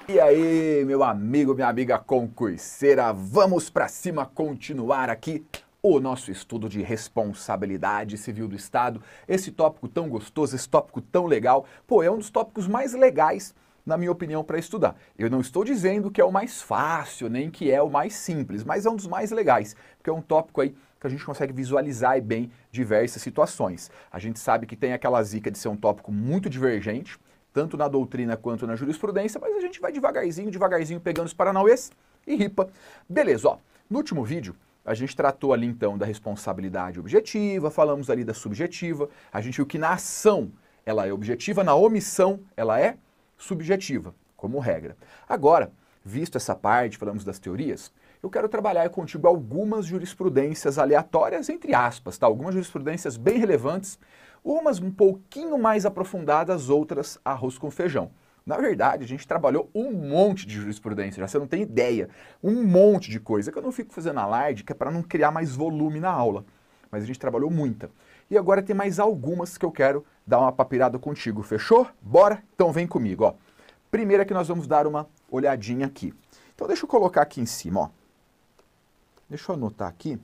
E aí, meu amigo, minha amiga concurseira, vamos pra cima continuar aqui o nosso estudo de responsabilidade civil do Estado. Esse tópico tão gostoso, esse tópico tão legal, pô, é um dos tópicos mais legais, na minha opinião, para estudar. Eu não estou dizendo que é o mais fácil, nem que é o mais simples, mas é um dos mais legais, porque é um tópico aí que a gente consegue visualizar bem diversas situações. A gente sabe que tem aquela zica de ser um tópico muito divergente, tanto na doutrina quanto na jurisprudência, mas a gente vai devagarzinho, devagarzinho pegando os paranauês e ripa. Beleza, ó, no último vídeo a gente tratou ali então da responsabilidade objetiva, falamos ali da subjetiva, a gente viu que na ação ela é objetiva, na omissão ela é subjetiva, como regra. Agora, visto essa parte, falamos das teorias, eu quero trabalhar contigo algumas jurisprudências aleatórias, entre aspas, tá? Algumas jurisprudências bem relevantes, umas um pouquinho mais aprofundadas, outras arroz com feijão. Na verdade, a gente trabalhou um monte de jurisprudência, já você não tem ideia, um monte de coisa, que eu não fico fazendo alarde, que é para não criar mais volume na aula, mas a gente trabalhou muita. E agora tem mais algumas que eu quero dar uma papirada contigo, fechou? Bora? Então vem comigo, ó. Primeira que nós vamos dar uma olhadinha aqui. Então deixa eu colocar aqui em cima, ó. Deixa eu anotar aqui.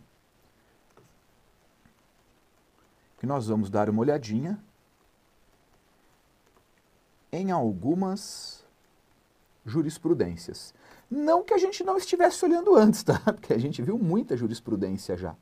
Que nós vamos dar uma olhadinha em algumas jurisprudências. Não que a gente não estivesse olhando antes, tá? Porque a gente viu muita jurisprudência já.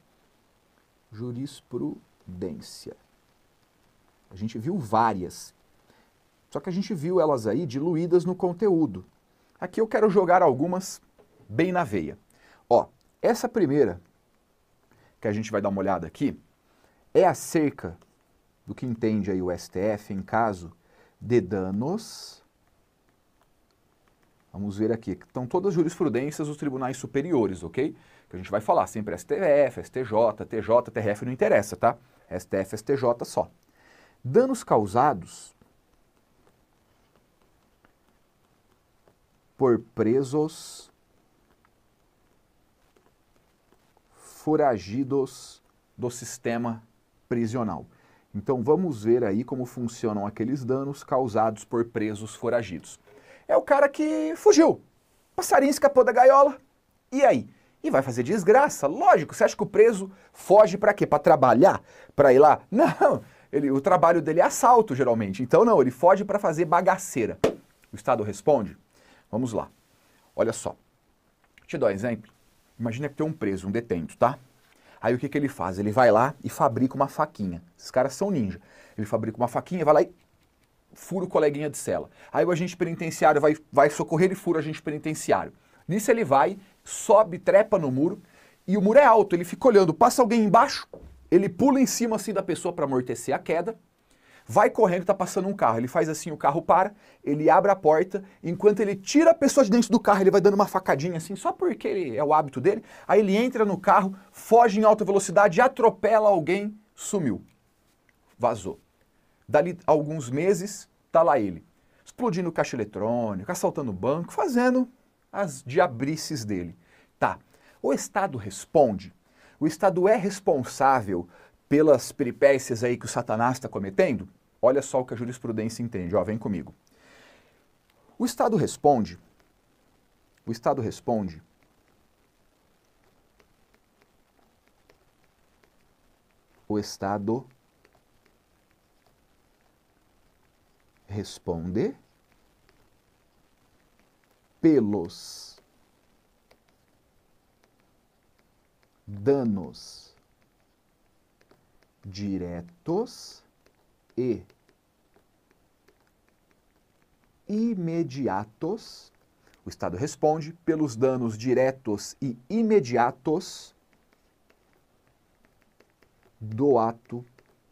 Jurisprudência. A gente viu várias. Só que a gente viu elas aí diluídas no conteúdo. Aqui eu quero jogar algumas bem na veia. Ó, essa primeira, que a gente vai dar uma olhada aqui, é acerca do que entende aí o STF em caso de danos. Vamos ver aqui, estão todas as jurisprudências dos tribunais superiores, ok? Que a gente vai falar sempre STF, STJ, TJ, TRF não interessa, tá? STF, STJ só. Danos causados por presos foragidos do sistema prisional. Então vamos ver aí como funcionam aqueles danos causados por presos foragidos. É o cara que fugiu, passarinho escapou da gaiola, e aí? E vai fazer desgraça, lógico. Você acha que o preso foge para quê? Para trabalhar? Para ir lá? Não, o trabalho dele é assalto geralmente, então não, ele foge para fazer bagaceira. O Estado responde? Vamos lá, olha só, deixa eu te dar um exemplo. Imagina que tem um preso, um detento, tá? Aí o que ele faz? Ele vai lá e fabrica uma faquinha. Esses caras são ninja. Ele fabrica uma faquinha, vai lá e fura o coleguinha de cela. Aí o agente penitenciário vai socorrer e fura o agente penitenciário. Nisso ele vai, sobe, trepa no muro, e o muro é alto, ele fica olhando, passa alguém embaixo, ele pula em cima assim da pessoa para amortecer a queda, vai correndo, tá passando um carro, ele faz assim, o carro para, ele abre a porta, enquanto ele tira a pessoa de dentro do carro, ele vai dando uma facadinha assim, só porque é o hábito dele, aí ele entra no carro, foge em alta velocidade, atropela alguém, sumiu, vazou. Dali alguns meses, tá lá ele, explodindo caixa eletrônico, assaltando banco, fazendo as diabrices dele. Tá, o Estado responde, o Estado é responsável pelas peripécias aí que o Satanás está cometendo? Olha só o que a jurisprudência entende, ó, vem comigo. O Estado responde, o Estado responde o Estado responde pelos danos diretos e imediatos. O Estado responde pelos danos diretos e imediatos do ato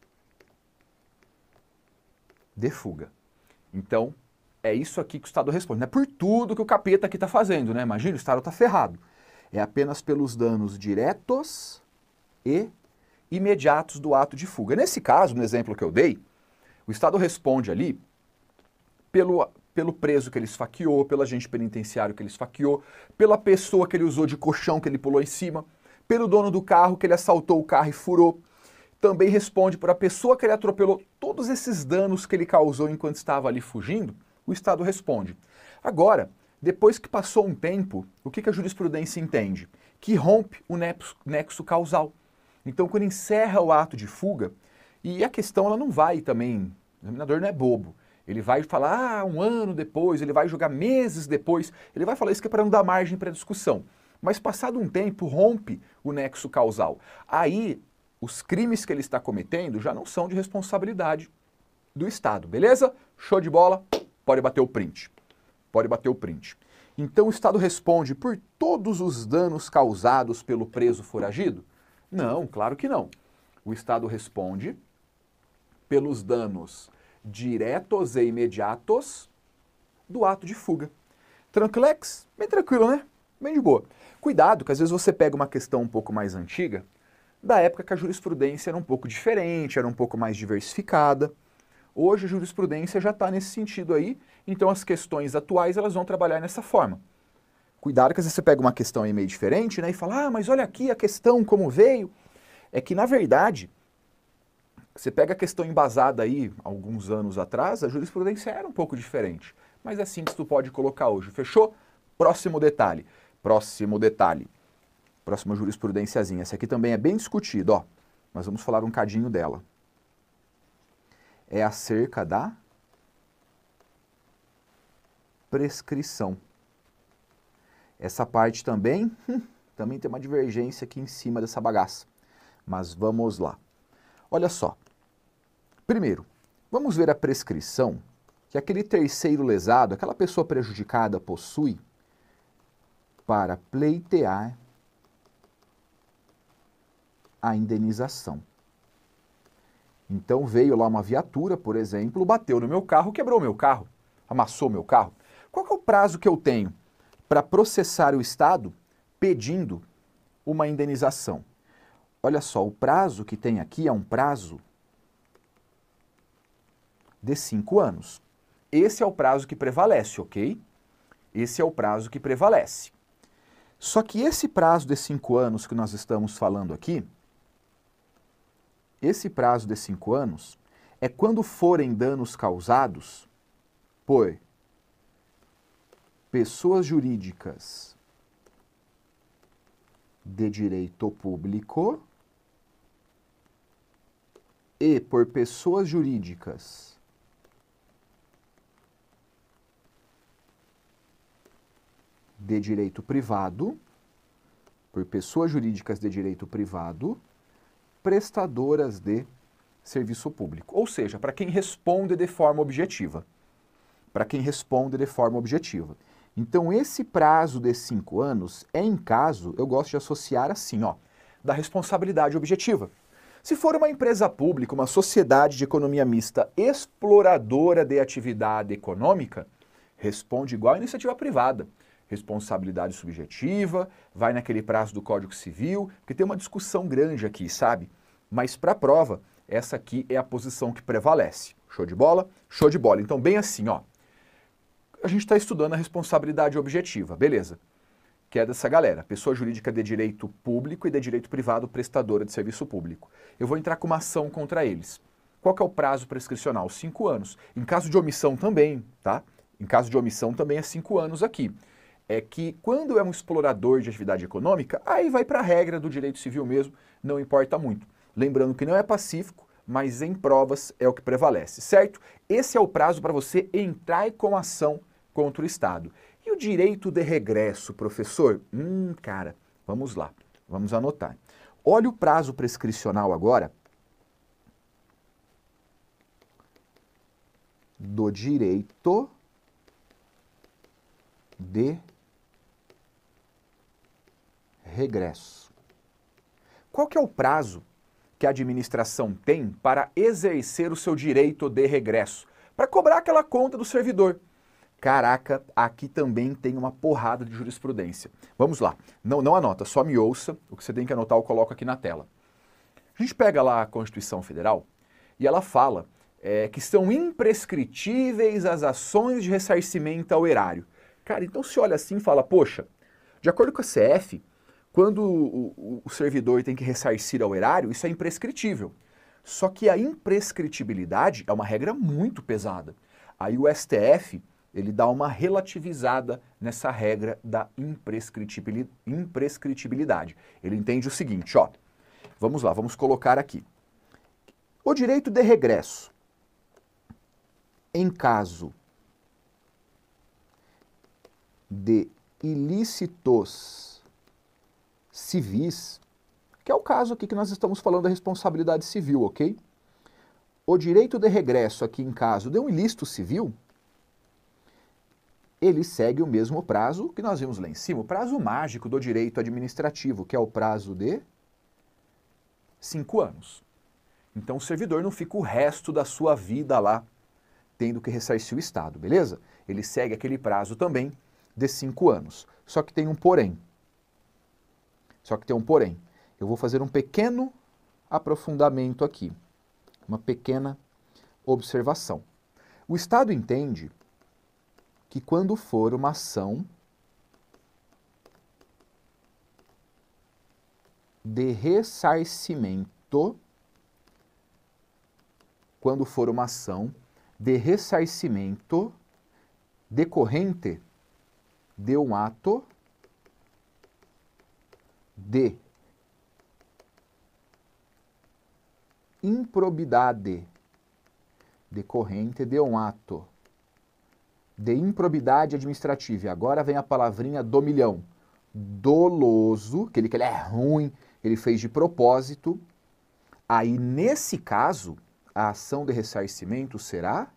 de fuga. Então, é isso aqui que o Estado responde. Não é por tudo que o capeta aqui está fazendo, né? Imagina, o Estado está ferrado. É apenas pelos danos diretos e imediatos do ato de fuga. Nesse caso, no exemplo que eu dei, o Estado responde ali pelo preso que ele esfaqueou, pelo agente penitenciário que ele esfaqueou, pela pessoa que ele usou de colchão que ele pulou em cima, pelo dono do carro que ele assaltou o carro e furou. Também responde por a pessoa que ele atropelou. Todos esses danos que ele causou enquanto estava ali fugindo, o Estado responde. Agora, Depois que passou um tempo, o que a jurisprudência entende? Que rompe o nexo causal. Então, quando encerra o ato de fuga, e a questão ela não vai também, o examinador não é bobo, ele vai falar um ano depois, ele vai julgar meses depois, ele vai falar isso que é para não dar margem para discussão. Mas passado um tempo, rompe o nexo causal. Aí, os crimes que ele está cometendo já não são de responsabilidade do Estado, beleza? Show de bola, pode bater o print. Pode bater o print. Então o Estado responde por todos os danos causados pelo preso foragido? Não, claro que não. O Estado responde pelos danos diretos e imediatos do ato de fuga. Tranquilex? Bem tranquilo, né? Bem de boa. Cuidado, que às vezes você pega uma questão um pouco mais antiga, da época que a jurisprudência era um pouco diferente, era um pouco mais diversificada. Hoje a jurisprudência já está nesse sentido aí, então as questões atuais elas vão trabalhar nessa forma. Cuidado que às vezes você pega uma questão aí meio diferente, né, e fala, ah, mas olha aqui a questão como veio. É que na verdade, você pega a questão embasada aí, alguns anos atrás, a jurisprudência era um pouco diferente. Mas é assim que tu pode colocar hoje, fechou? Próximo detalhe. Próximo detalhe. Próxima jurisprudênciazinha. Essa aqui também é bem discutida, ó. Nós vamos falar um cadinho dela. É acerca da prescrição. Essa parte também, também tem uma divergência aqui em cima dessa bagaça. Mas vamos lá. Olha só. Primeiro, vamos ver a prescrição que aquele terceiro lesado, aquela pessoa prejudicada possui para pleitear a indenização. Então veio lá uma viatura, por exemplo, bateu no meu carro, quebrou meu carro, amassou meu carro. Qual que é o prazo que eu tenho para processar o Estado pedindo uma indenização? Olha só, o prazo que tem aqui é um prazo de 5 anos. Esse é o prazo que prevalece, ok? Esse é o prazo que prevalece. Só que esse prazo de 5 anos que nós estamos falando aqui, esse prazo de 5 anos é quando forem danos causados por pessoas jurídicas de direito público e por pessoas jurídicas de direito privado, por pessoas jurídicas de direito privado, prestadoras de serviço público. Ou seja, para quem responde de forma objetiva. Para quem responde de forma objetiva. Então, esse prazo de 5 anos é em caso, eu gosto de associar assim, ó, da responsabilidade objetiva. Se for uma empresa pública, uma sociedade de economia mista exploradora de atividade econômica, responde igual à iniciativa privada. Responsabilidade subjetiva, vai naquele prazo do Código Civil, porque tem uma discussão grande aqui, sabe? Mas para a prova, essa aqui é a posição que prevalece. Show de bola? Show de bola. Então, bem assim, ó. A gente está estudando a responsabilidade objetiva, beleza? Que é dessa galera, pessoa jurídica de direito público e de direito privado prestadora de serviço público. Eu vou entrar com uma ação contra eles. Qual que é o prazo prescricional? 5 anos. Em caso de omissão também, tá? Em caso de omissão também é 5 anos aqui. É que quando é um explorador de atividade econômica, aí vai para a regra do direito civil mesmo, não importa muito. Lembrando que não é pacífico, mas em provas é o que prevalece, certo? Esse é o prazo para você entrar com ação contra o Estado. E o direito de regresso, professor? Cara, vamos lá, vamos anotar. Olha o prazo prescricional agora do direito de regresso. Qual que é o prazo que a administração tem para exercer o seu direito de regresso? Para cobrar aquela conta do servidor. Caraca, aqui também tem uma porrada de jurisprudência. Vamos lá, não anota, só me ouça, o que você tem que anotar eu coloco aqui na tela. A gente pega lá a Constituição Federal e ela fala que são imprescritíveis as ações de ressarcimento ao erário. Cara, então se olha assim e fala, poxa, de acordo com a CF, quando o servidor tem que ressarcir ao erário, isso é imprescritível. Só que a imprescritibilidade é uma regra muito pesada. Aí o STF ele dá uma relativizada nessa regra da imprescritibilidade. Ele entende o seguinte, ó, vamos lá, vamos colocar aqui. O direito de regresso, em caso de ilícitos civis, que é o caso aqui que nós estamos falando da responsabilidade civil, ok? O direito de regresso aqui em caso de um ilícito civil, ele segue o mesmo prazo que nós vimos lá em cima, o prazo mágico do direito administrativo, que é o prazo de 5 anos. Então o servidor não fica o resto da sua vida lá tendo que ressarcir o Estado, beleza? Ele segue aquele prazo também de 5 anos. Só que tem um porém. Eu vou fazer um pequeno aprofundamento aqui, uma pequena observação. O Estado entende que quando for uma ação de ressarcimento, decorrente de um ato de improbidade, decorrente de um ato de improbidade administrativa. E agora vem a palavrinha do milhão. Doloso, que ele é ruim, ele fez de propósito. Aí, nesse caso, a ação de ressarcimento será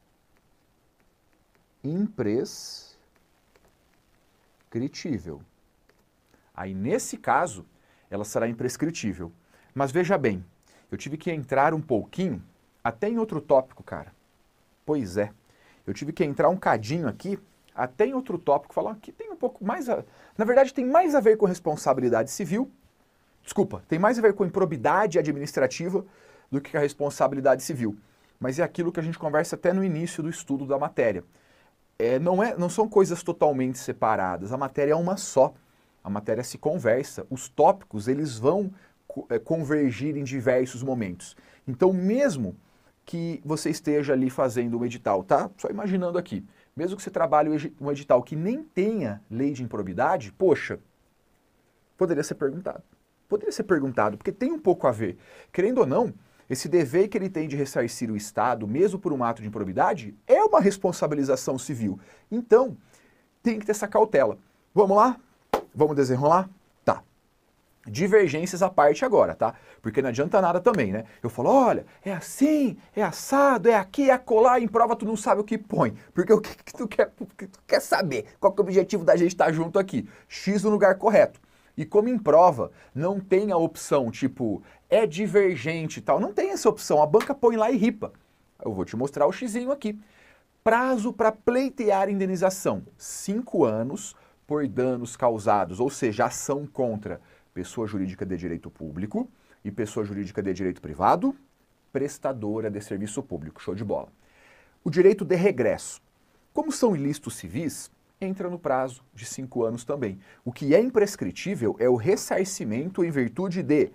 imprescritível. Aí, nesse caso, ela será imprescritível. Mas veja bem, eu tive que entrar um pouquinho, até em outro tópico, cara. Pois é. Eu tive que entrar um cadinho aqui, até em outro tópico, falar que tem um pouco mais na verdade, tem mais a ver com responsabilidade civil, tem mais a ver com improbidade administrativa do que com a responsabilidade civil. Mas é aquilo que a gente conversa até no início do estudo da matéria. Não são coisas totalmente separadas, a matéria é uma só, a matéria se conversa, os tópicos eles vão convergir em diversos momentos. Então, mesmo que você esteja ali fazendo um edital, tá? Só imaginando aqui. Mesmo que você trabalhe um edital que nem tenha lei de improbidade, poxa, poderia ser perguntado. Poderia ser perguntado, porque tem um pouco a ver. Querendo ou não, esse dever que ele tem de ressarcir o Estado, mesmo por um ato de improbidade, é uma responsabilização civil. Então, tem que ter essa cautela. Vamos lá? Vamos desenrolar? Tá. Divergências à parte agora, tá? Porque não adianta nada também, né? Eu falo, olha, é assim, é assado, é aqui, é acolá, em prova tu não sabe o que põe. Porque o que tu quer saber? Qual que é o objetivo da gente estar junto aqui? X no lugar correto. E como em prova não tem a opção, tipo, é divergente e tal, não tem essa opção, a banca põe lá e ripa. Eu vou te mostrar o xizinho aqui. Prazo para pleitear indenização, 5 anos por danos causados, ou seja, ação contra pessoa jurídica de direito público e pessoa jurídica de direito privado, prestadora de serviço público. Show de bola. O direito de regresso. Como são ilícitos civis, entra no prazo de 5 anos também. O que é imprescritível é o ressarcimento em virtude de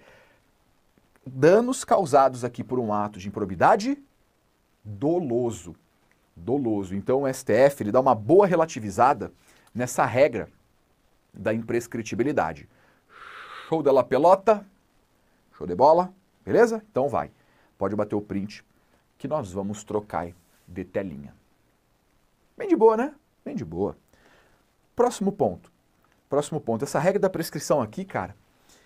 danos causados aqui por um ato de improbidade doloso. Então o STF ele dá uma boa relativizada nessa regra da imprescritibilidade. Show de la pelota? Show de bola? Beleza? Então vai. Pode bater o print que nós vamos trocar de telinha. Bem de boa, né? Bem de boa. Próximo ponto. Essa regra da prescrição aqui, cara,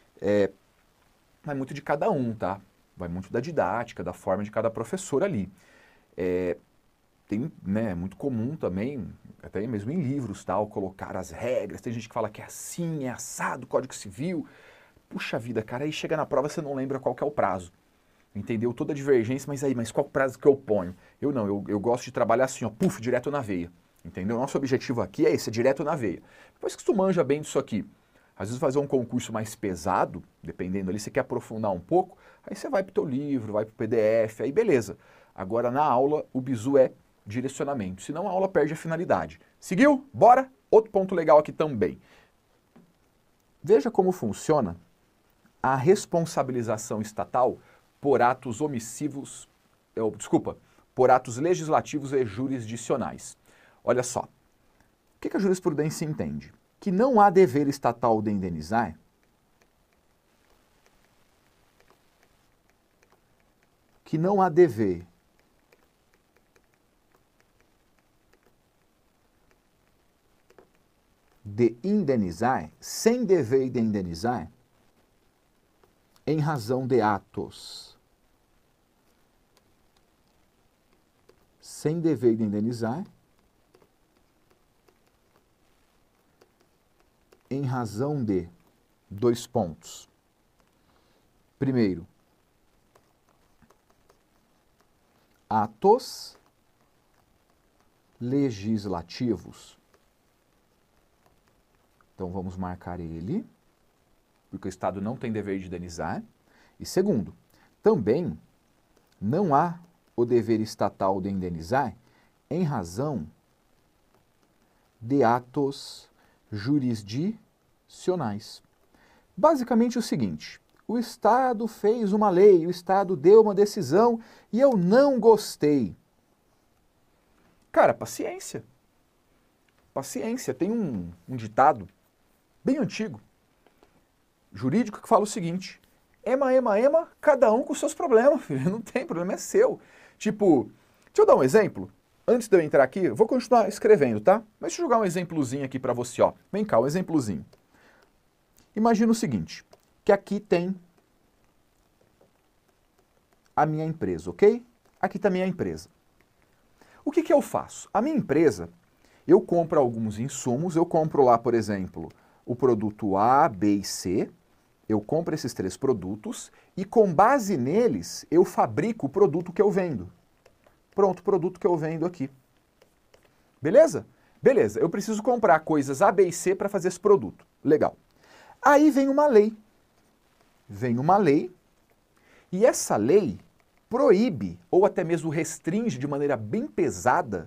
vai muito de cada um, tá? Vai muito da didática, da forma de cada professor ali. É muito comum também, até mesmo em livros, tal, colocar as regras. Tem gente que fala que é assim, é assado, Código Civil. Puxa vida, cara, aí chega na prova você não lembra qual que é o prazo. Entendeu? Toda divergência, mas qual o prazo que eu ponho? Eu gosto de trabalhar assim, ó, direto na veia. Entendeu? Nosso objetivo aqui é esse, é direto na veia. Depois que tu manja bem disso aqui, às vezes fazer um concurso mais pesado, dependendo ali, você quer aprofundar um pouco, aí você vai pro teu livro, vai pro PDF, aí beleza. Agora na aula o bizu é direcionamento, senão a aula perde a finalidade. Seguiu? Bora? Outro ponto legal aqui também. Veja como funciona a responsabilização estatal por atos omissivos, por atos legislativos e jurisdicionais. Olha só, que a jurisprudência entende? Que não há dever estatal de indenizar sem dever de indenizar, em razão de atos. Sem dever de indenizar, em razão de 2 pontos. Primeiro, atos legislativos. Então vamos marcar ele, porque o Estado não tem dever de indenizar. E segundo, também não há o dever estatal de indenizar em razão de atos jurisdicionais. Basicamente o seguinte: o Estado fez uma lei, o Estado deu uma decisão e eu não gostei. Cara, paciência. Paciência. Tem um ditado bem antigo, jurídico, que fala o seguinte: ema, cada um com seus problemas, filho. Não tem problema, é seu. Tipo, deixa eu dar um exemplo. Antes de eu entrar aqui, eu vou continuar escrevendo, tá? Mas deixa eu jogar um exemplozinho aqui para você, ó. Vem cá, um exemplozinho. Imagina o seguinte, que aqui tem a minha empresa, ok? Aqui está a minha empresa. O que eu faço? A minha empresa, eu compro alguns insumos, eu compro lá, por exemplo, o produto A, B e C, eu compro esses 3 produtos e com base neles eu fabrico o produto que eu vendo. Pronto, o produto que eu vendo aqui. Beleza? Beleza, eu preciso comprar coisas A, B e C para fazer esse produto. Legal. Aí vem uma lei. Vem uma lei e essa lei proíbe ou até mesmo restringe de maneira bem pesada,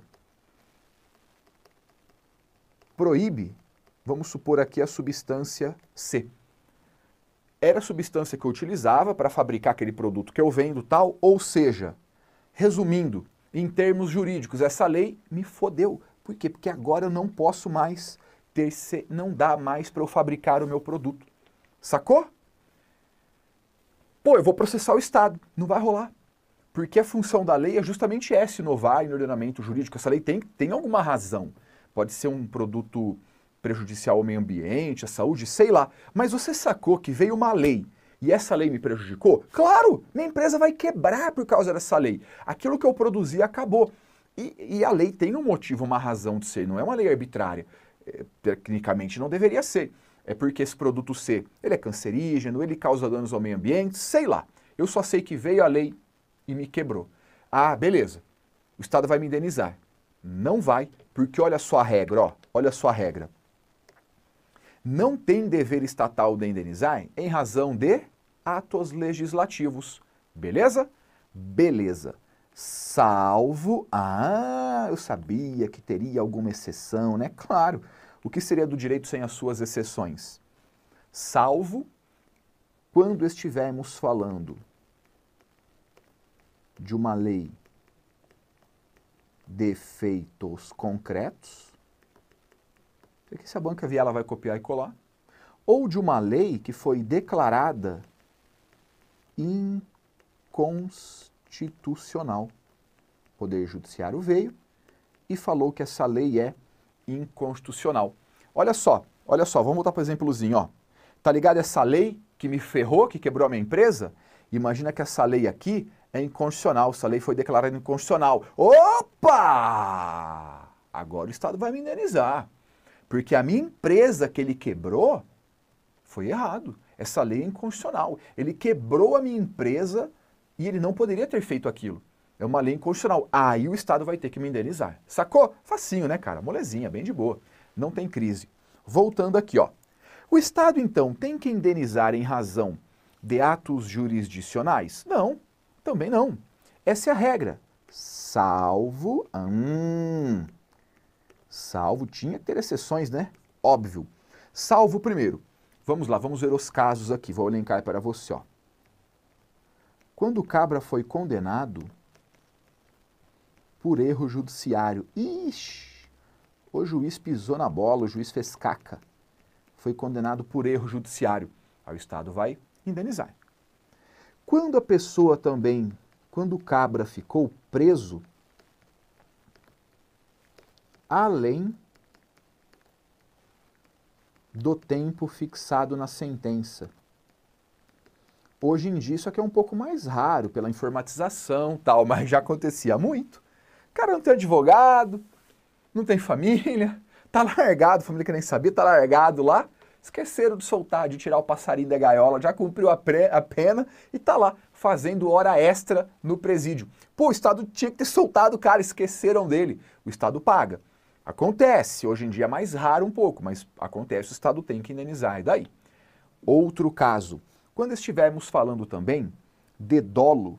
proíbe, vamos supor aqui a substância C. Era a substância que eu utilizava para fabricar aquele produto que eu vendo, tal, ou seja, resumindo, em termos jurídicos, essa lei me fodeu. Por quê? Porque agora eu não posso mais ter C, não dá mais para eu fabricar o meu produto. Sacou? Pô, eu vou processar o Estado, não vai rolar. Porque a função da lei é justamente essa, inovar no ordenamento jurídico. Essa lei tem alguma razão. Pode ser um produto prejudicial ao meio ambiente, à saúde, sei lá. Mas você sacou que veio uma lei e essa lei me prejudicou? Claro, minha empresa vai quebrar por causa dessa lei. Aquilo que eu produzi acabou. E a lei tem um motivo, uma razão de ser, não é uma lei arbitrária. Tecnicamente não deveria ser. É porque esse produto C, ele é cancerígeno, ele causa danos ao meio ambiente, sei lá. Eu só sei que veio a lei e me quebrou. Ah, beleza. O Estado vai me indenizar. Não vai, porque olha só a regra, ó. Olha só a regra. Não tem dever estatal de indenizar em razão de atos legislativos. Beleza? Beleza. Salvo... Ah, eu sabia que teria alguma exceção, né? Claro. O que seria do direito sem as suas exceções? Salvo quando estivermos falando de uma lei de efeitos concretos, porque se a banca vier, ela vai copiar e colar, ou de uma lei que foi declarada inconstitucional. O Poder Judiciário veio e falou que essa lei é inconstitucional. Olha só, vamos voltar para o exemplozinho, ó. Tá ligado essa lei que me ferrou, que quebrou a minha empresa? Imagina que essa lei aqui é inconstitucional, essa lei foi declarada inconstitucional. Opa! Agora o Estado vai me indenizar. Porque a minha empresa que ele quebrou foi errado. Essa lei é inconstitucional. Ele quebrou a minha empresa e ele não poderia ter feito aquilo. É uma lei inconstitucional. Aí o Estado vai ter que me indenizar. Sacou? Facinho, né, cara? Molezinha, bem de boa. Não tem crise. Voltando aqui, ó. O Estado, então, tem que indenizar em razão de atos jurisdicionais? Não, também não. Essa é a regra. Salvo... salvo, tinha que ter exceções, né? Óbvio. Salvo primeiro. Vamos lá, vamos ver os casos aqui. Vou elencar para você, ó. Quando o cabra foi condenado por erro judiciário. Ixi! O juiz pisou na bola, o juiz fez caca. Foi condenado por erro judiciário. Aí o Estado vai indenizar. Quando a pessoa também, quando o cabra ficou preso, além do tempo fixado na sentença. Hoje em dia isso aqui é um pouco mais raro pela informatização e tal, mas já acontecia muito. O cara não tem advogado, não tem família, tá largado, família que nem sabia, tá largado lá, esqueceram de soltar, de tirar o passarinho da gaiola, já cumpriu a pena e tá lá, fazendo hora extra no presídio. Pô, o Estado tinha que ter soltado o cara, esqueceram dele. O Estado paga. Acontece, hoje em dia é mais raro um pouco, mas acontece, o Estado tem que indenizar, e daí? Outro caso, quando estivermos falando também de dolo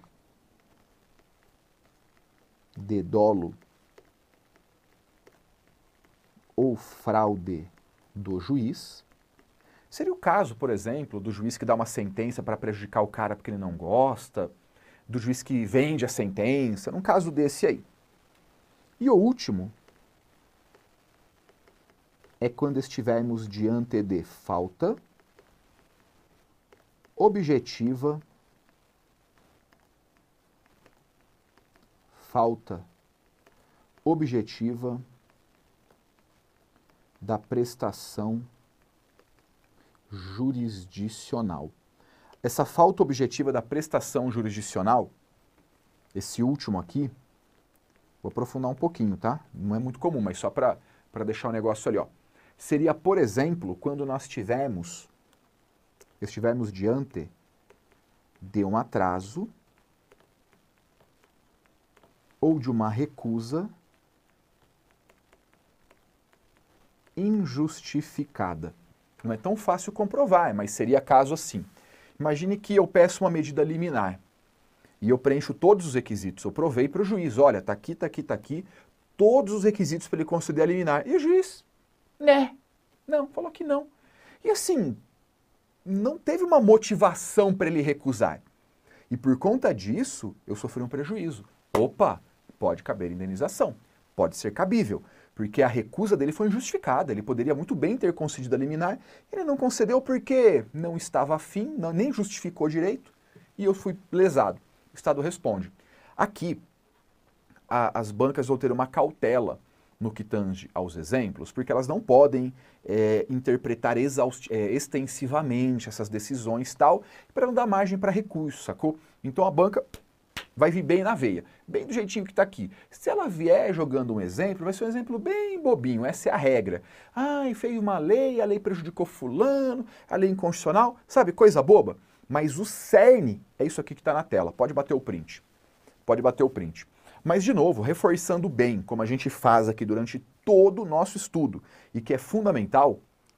ou fraude do juiz, seria o caso, por exemplo, do juiz que dá uma sentença para prejudicar o cara porque ele não gosta, do juiz que vende a sentença, num caso desse aí. E o último é quando estivermos diante de falta objetiva, da prestação jurisdicional. Essa falta objetiva da prestação jurisdicional, esse último aqui, vou aprofundar um pouquinho, tá? Não é muito comum, mas só para deixar o negócio ali, ó. Seria, por exemplo, quando nós estivermos diante de um atraso ou de uma recusa injustificada. Não é tão fácil comprovar, mas seria caso assim. Imagine que eu peço uma medida liminar e eu preencho todos os requisitos. Eu provei para o juiz, olha, tá aqui, tá aqui, tá aqui, todos os requisitos para ele conceder a liminar. E o juiz, né? Não, falou que não. E assim, não teve uma motivação para ele recusar. E por conta disso, eu sofri um prejuízo. Opa, pode caber indenização, pode ser cabível, porque a recusa dele foi injustificada. Ele poderia muito bem ter concedido a liminar, ele não concedeu porque não estava afim, nem justificou direito, e eu fui lesado. O Estado responde. Aqui, as bancas vão ter uma cautela no que tange aos exemplos, porque elas não podem interpretar extensivamente essas decisões tal, para não dar margem para recurso, sacou? Então a banca vai vir bem na veia, bem do jeitinho que está aqui. Se ela vier jogando um exemplo, vai ser um exemplo bem bobinho, essa é a regra. Ai, fez uma lei, a lei prejudicou fulano, a lei inconstitucional, sabe, coisa boba? Mas o cerne é isso aqui que está na tela, pode bater o print. Pode bater o print. Mas, de novo, reforçando bem, como a gente faz aqui durante todo o nosso estudo, e que é fundamental,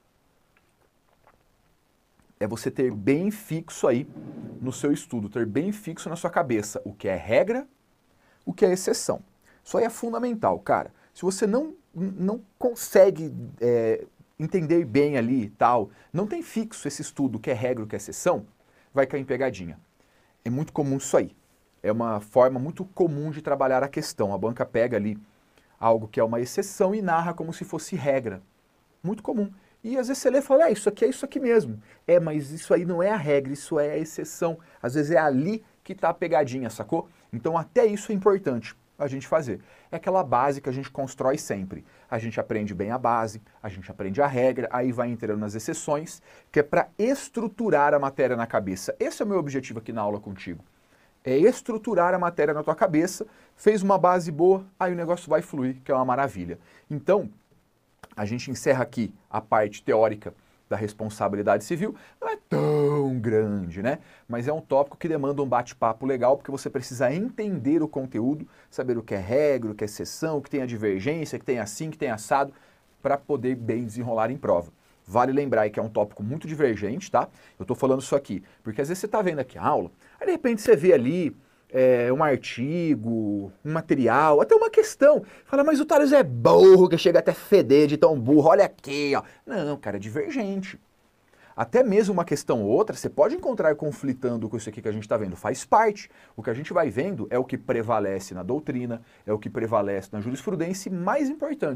é você ter bem fixo aí no seu estudo, ter bem fixo na sua cabeça o que é regra, o que é exceção. Isso aí é fundamental, cara. Se você não consegue entender bem ali e tal, não tem fixo esse estudo, o que é regra, o que é exceção, vai cair em pegadinha. É muito comum isso aí. É uma forma muito comum de trabalhar a questão. A banca pega ali algo que é uma exceção e narra como se fosse regra. Muito comum. E às vezes você lê e fala, isso aqui é isso aqui mesmo. Mas isso aí não é a regra, isso é a exceção. Às vezes é ali que está a pegadinha, sacou? Então até isso é importante a gente fazer. É aquela base que a gente constrói sempre. A gente aprende bem a base, a gente aprende a regra, aí vai entrando nas exceções, que é para estruturar a matéria na cabeça. Esse é o meu objetivo aqui na aula contigo. É estruturar a matéria na tua cabeça, fez uma base boa, aí o negócio vai fluir, que é uma maravilha. Então, a gente encerra aqui a parte teórica da responsabilidade civil. Não é tão grande, né? Mas é um tópico que demanda um bate-papo legal, porque você precisa entender o conteúdo, saber o que é regra, o que é exceção, o que tem a divergência, o que tem assim, o que tem assado, para poder bem desenrolar em prova. Vale lembrar que é um tópico muito divergente, tá? Eu tô falando isso aqui, porque às vezes você tá vendo aqui a aula, aí de repente você vê ali um artigo, um material, até uma questão. Fala, mas o Thales é burro, que chega até feder de tão burro, olha aqui, ó. Não, cara, é divergente. Até mesmo uma questão ou outra, você pode encontrar conflitando com isso aqui que a gente está vendo, faz parte. O que a gente vai vendo é o que prevalece na doutrina, é o que prevalece na jurisprudência e, mais importante,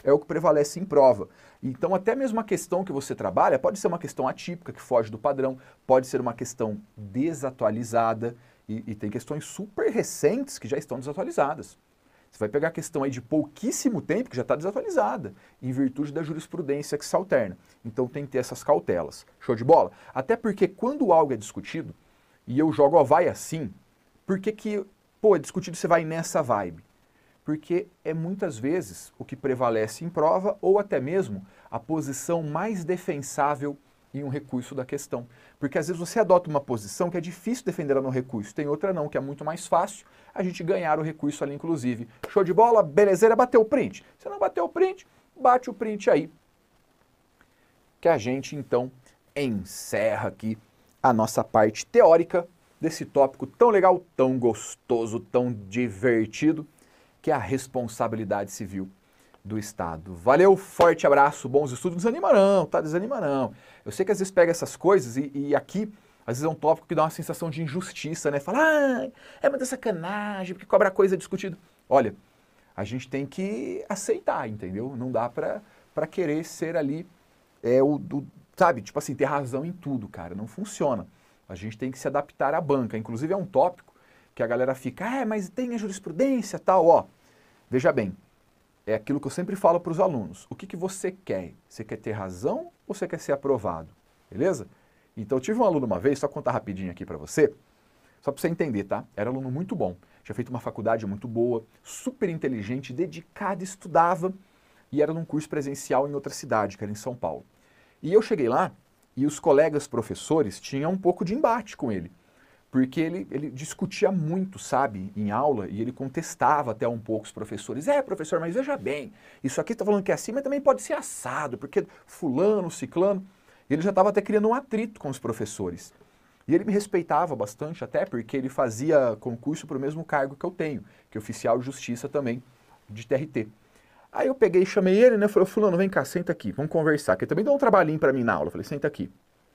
é o que prevalece em prova. Então até mesmo a questão que você trabalha pode ser uma questão atípica, que foge do padrão, pode ser uma questão desatualizada, e tem questões super recentes que já estão desatualizadas. Você vai pegar a questão aí de pouquíssimo tempo que já está desatualizada, em virtude da jurisprudência que se alterna. Então tem que ter essas cautelas. Show de bola? Até porque quando algo é discutido, e eu jogo, ó, vai assim, por que é discutido, você vai nessa vibe? Porque é muitas vezes o que prevalece em prova, ou até mesmo a posição mais defensável em um recurso da questão. Porque às vezes você adota uma posição que é difícil defender ela no recurso, tem outra não, que é muito mais fácil a gente ganhar o recurso ali inclusive. Show de bola? Belezeira, bateu o print. Se não bateu o print, bate o print aí. Que a gente então encerra aqui a nossa parte teórica desse tópico tão legal, tão gostoso, tão divertido, que é a responsabilidade civil do Estado. Valeu, forte abraço, bons estudos. Não desanima não, tá? Desanima não. Eu sei que às vezes pega essas coisas e aqui, às vezes é um tópico que dá uma sensação de injustiça, né? Fala, é muita sacanagem, porque cobra coisa discutida. Olha, a gente tem que aceitar, entendeu? Não dá pra querer ser ali, sabe? Tipo assim, ter razão em tudo, cara. Não funciona. A gente tem que se adaptar à banca. Inclusive é um tópico que a galera fica, mas tem a jurisprudência e tal, ó. Veja bem, é aquilo que eu sempre falo para os alunos. O que você quer? Você quer ter razão ou você quer ser aprovado? Beleza? Então eu tive um aluno uma vez, só contar rapidinho aqui para você, só para você entender, tá? Era aluno muito bom, tinha feito uma faculdade muito boa, super inteligente, dedicado, estudava e era num curso presencial em outra cidade, que era em São Paulo. E eu cheguei lá e os colegas professores tinham um pouco de embate com ele. Porque ele discutia muito, sabe, em aula, e ele contestava até um pouco os professores. Professor, mas veja bem, isso aqui está falando que é assim, mas também pode ser assado, porque fulano, ciclano... E ele já estava até criando um atrito com os professores. E ele me respeitava bastante, até porque ele fazia concurso para o mesmo cargo que eu tenho, que é oficial de justiça também, de TRT. Aí eu peguei e chamei ele, né, falei, fulano, vem cá, senta aqui, vamos conversar, que também dá um trabalhinho para mim na aula. Eu falei, senta aqui.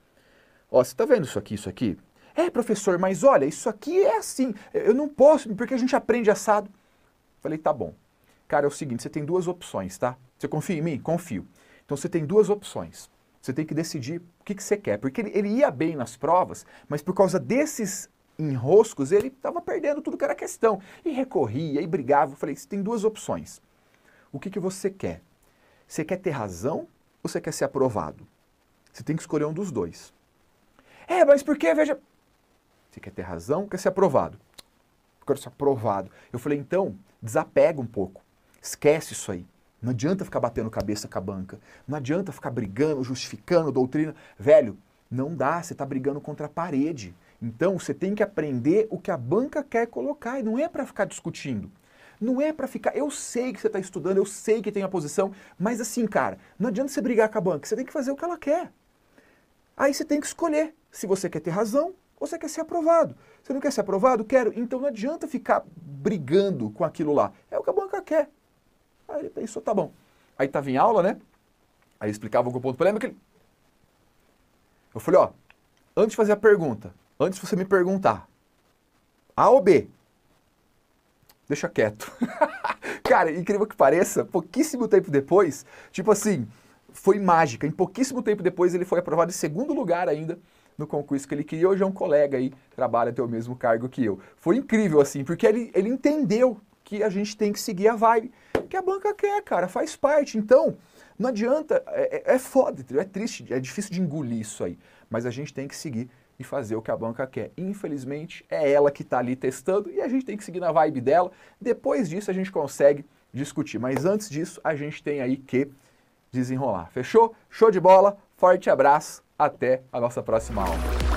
Ó, você está vendo isso aqui, isso aqui? Professor, mas olha, isso aqui é assim, eu não posso, porque a gente aprende assado. Falei, tá bom. Cara, é o seguinte, você tem duas opções, tá? Você confia em mim? Confio. Então você tem duas opções. Você tem que decidir o que você quer. Porque ele ia bem nas provas, mas por causa desses enroscos, ele estava perdendo tudo que era questão. E recorria, e brigava. Eu falei, você tem duas opções. O que você quer? Você quer ter razão ou você quer ser aprovado? Você tem que escolher um dos dois. Mas por que? Veja... Você quer ter razão ou quer ser aprovado? Eu quero ser aprovado. Eu falei, então, desapega um pouco. Esquece isso aí. Não adianta ficar batendo cabeça com a banca. Não adianta ficar brigando, justificando, doutrina. Velho, não dá, você está brigando contra a parede. Então, você tem que aprender o que a banca quer colocar. E não é para ficar discutindo. Não é para ficar... Eu sei que você está estudando, eu sei que tem a posição, mas assim, cara, não adianta você brigar com a banca. Você tem que fazer o que ela quer. Aí você tem que escolher se você quer ter razão ou você quer ser aprovado. Você não quer ser aprovado? Quero. Então não adianta ficar brigando com aquilo lá. É o que a banca quer. Aí ele pensou, tá bom. Aí estava em aula, né? Aí explicava algum ponto polêmico. Eu falei, ó, antes de fazer a pergunta, antes de você me perguntar, A ou B? Deixa quieto. Cara, incrível que pareça, pouquíssimo tempo depois, tipo assim, foi mágica. Em pouquíssimo tempo depois ele foi aprovado em segundo lugar ainda no concurso que ele queria. Hoje é um colega aí, trabalha até o mesmo cargo que eu. Foi incrível assim, porque ele entendeu que a gente tem que seguir a vibe que a banca quer, cara, faz parte. Então, não adianta, é foda, é triste, é difícil de engolir isso aí, mas a gente tem que seguir e fazer o que a banca quer. Infelizmente, é ela que está ali testando e a gente tem que seguir na vibe dela. Depois disso, a gente consegue discutir, mas antes disso, a gente tem aí que desenrolar. Fechou? Show de bola, forte abraço, até a nossa próxima aula.